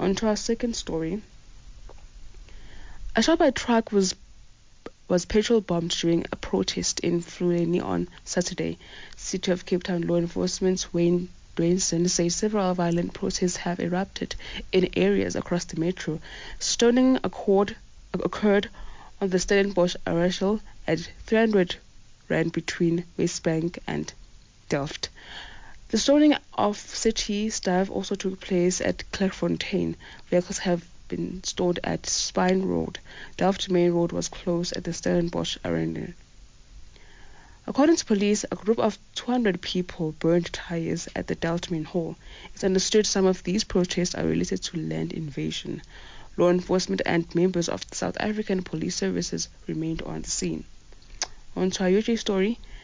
On to our second story. A Shoprite truck was petrol bombed during a protest in Ekurhuleni on Saturday. City of Cape Town law enforcement Wayne Dwainson says several violent protests have erupted in areas across the metro. Stoning occurred on the Stellenbosch Arachel at 300 Rand between Westbank and Delft. The stoning of city staff also took place at Clairefontaine. Vehicles have been stored at Spine Road. Delft Main Road was closed at the Stellenbosch Arena. According to police, a group of 200 people burned tires at the Delft Main Hall. It's understood some of these protests are related to land invasion. Law enforcement and members of the South African Police Services remained on the scene. On to our UJ story.